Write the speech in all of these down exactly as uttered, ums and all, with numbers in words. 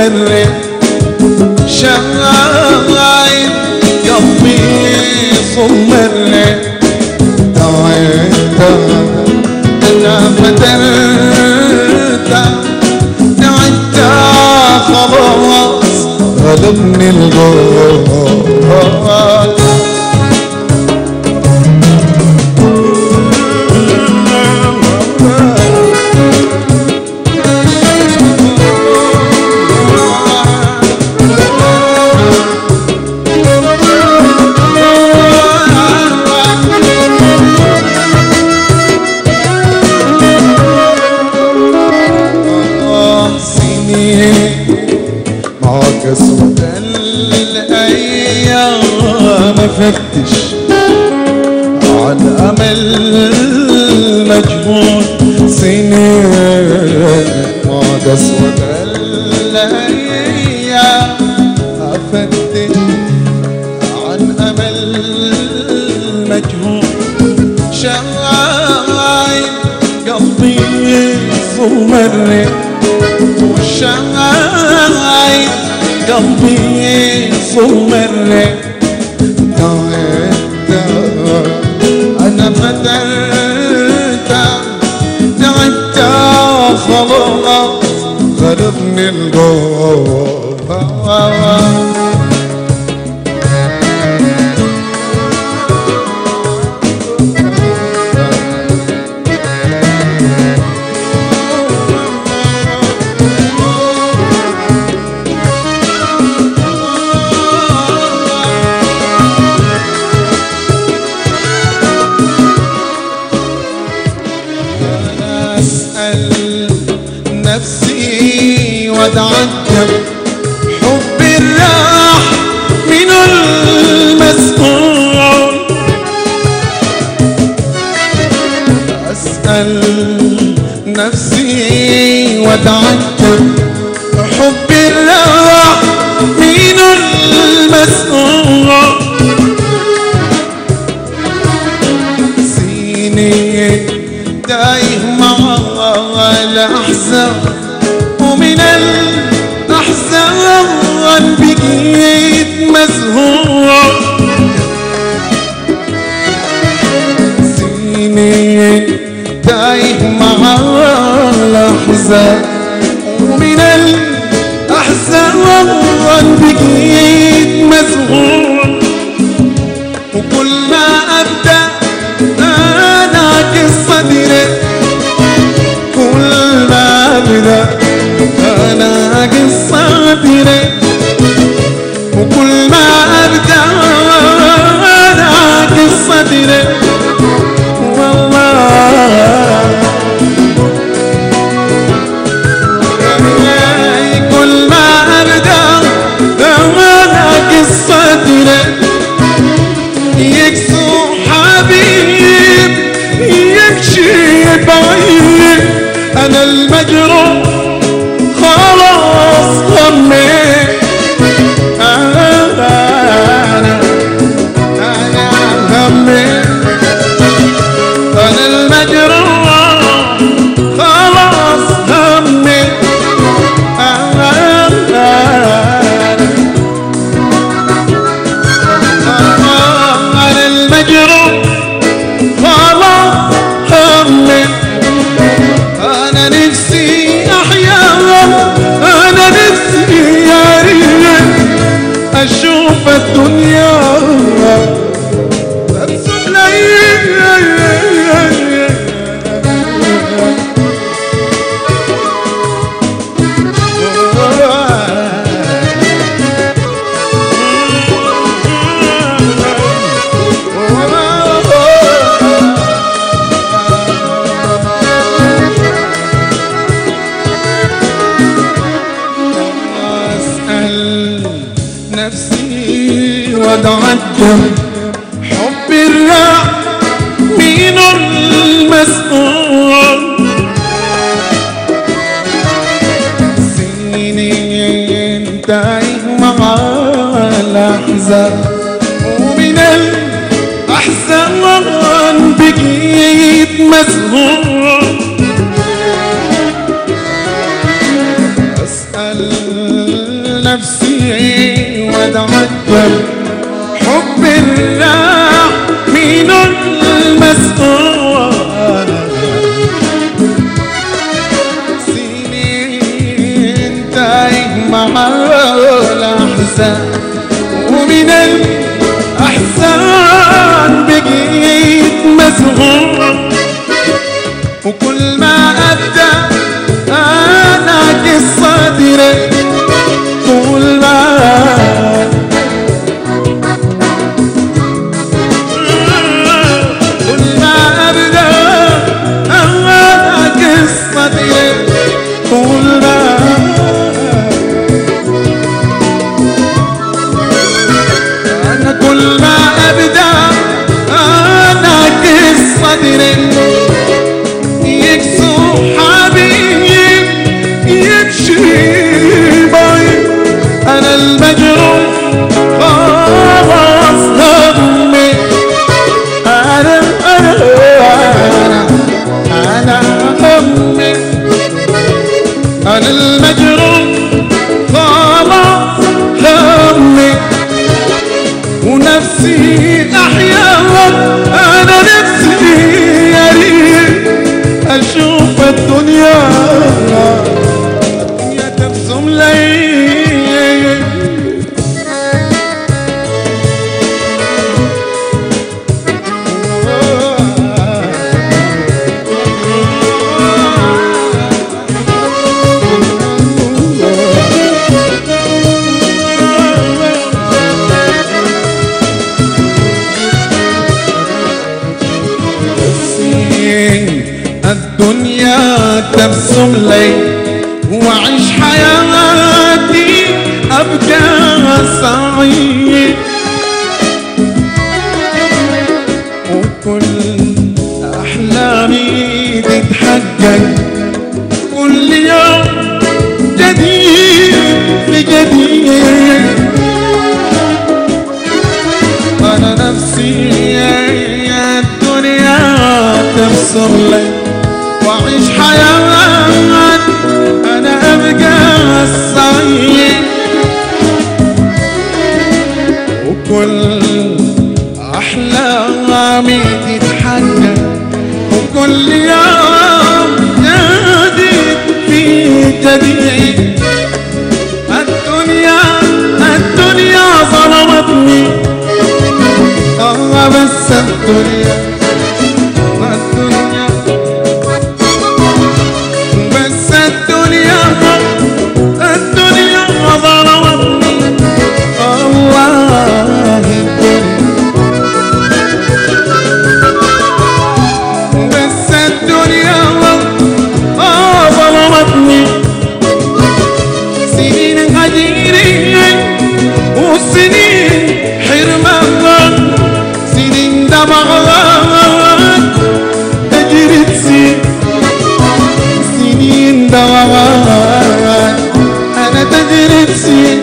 مرة شايف قلبي صمرة تعبت أنا فترت تعبت خلاص غلبني الغربة قسوة الأيام فتش عن أمل مجهول سنين ما قسوة الأيام أفتش عن أمل مجهول شايف قلبي صمرة وشايف قلبي صمرة تعبت أنا فترت تعبت خلاص غلبني الغربة نفسي واتعجب حبي الراح من المسؤول أسأل نفسي واتعجب حبي الراح من المسؤول سيني تايه مع الأحزان ومن الأحزان بقيت مزهور سيني تايه مع الأحزان ومن الأحزان بقيت مزهور وكل ما أبدأ أنعكس صدري كل ما أبدأ أنا قصتي وكل ما أبدأ أنا قصتي والله كل ما أبدأ أنا قصتي يكسو حبيب يكشي بعيد أنا المجروح خلاص غميت أنا أنا أنا غميت أنا المجروح خلاص غميت أنا أنا المجروح خلاص غميت أنا نفسي أحيا أنا نفسي يا ريت أشوف الدنيا أبسم لي نفسي واتعجب حبي الراح من المسؤول سنين تايه مع الأحزان ومن الأحزان بقيت مسؤول أسأل واتعجب حب الراح من المسؤول. سنين تايه مع الأحزان ومن الأحزان بقيت مسؤول. وكل ما أبدأ أنا قصتي طول ما كل ما أبدأ أنا قصتي طول ما أنا كل ما أبدأ أنا قصتي يكسو حبيب يمشي باي. أنا المجروح خلاص همي. أنا أنا أنا همي. أنا المجروح خلاص همي. ونفسي أحيا أنا نفسي يا ريت أشوف الدنيا الدنيا تبسم لي. الدنيا تبسم لي وأعيش حياتي أبقى سعيد. وكل أحلامي تتحقق كل يوم جديد في جديد. أنا نفسي يا الدنيا تبسم لي وأعيش حياة أنا أبقى السعيد. وكل أحلامي تتحقق وكل يوم جديد في جديد. الدنيا الدنيا ظلمتني الله بس الدنيا الدنيا بس الدنيا الدنيا ظلمتني الله. الدنيا بس الدنيا ظلمتني. سنين هجيري وسنين حرمان سنين دمعات تجري تسير. سنين دوام أنا تجري تسير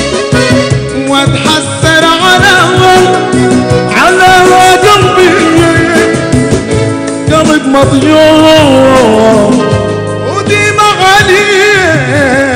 وأتحسر على على قلبي قلب مضيوع ودمع عليه.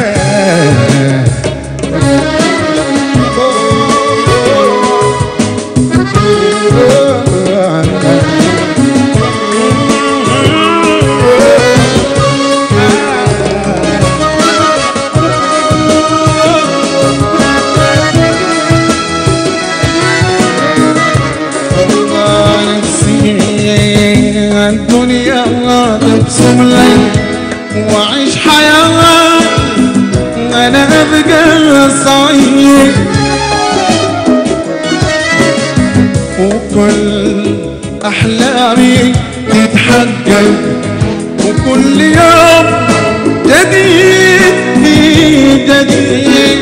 الدنيا تبسم لي وأعيش حياة أنا أبقى سعيد. وكل أحلامي تتحقق وكل يوم جديد في جديد.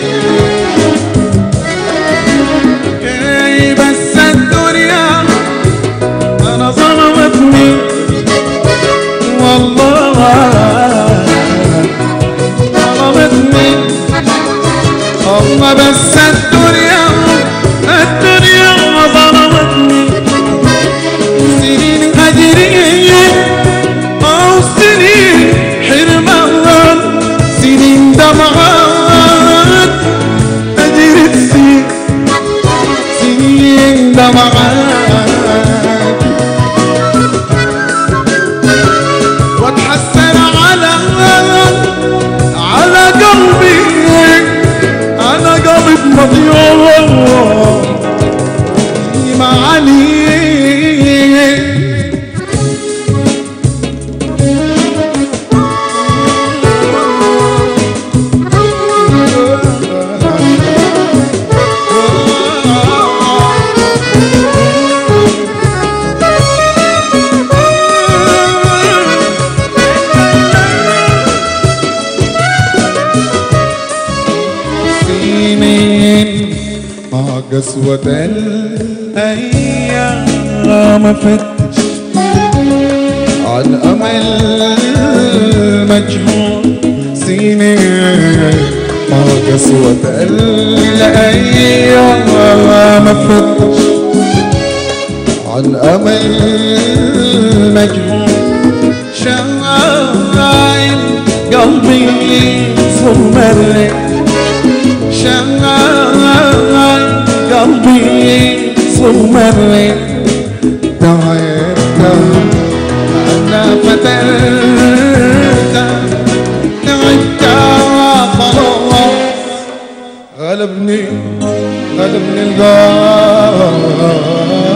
بس الدنيا أنا ظلمتني والله ظلمتني الله. بس الدنيا الدنيا ظلمتني. سنين هجرية أو سنين حرمان سنين دمعات تجري تسير. فضي الله معاني قسوة الأيام فتش عن أمل مجهول سنين ما قسوة الأيام فتش عن أمل مجهول شايل قلبي ثم الريح شايل قلبي ثم الريح تعبت أنا فترت تعبت خلاص غلبني غلبني القهر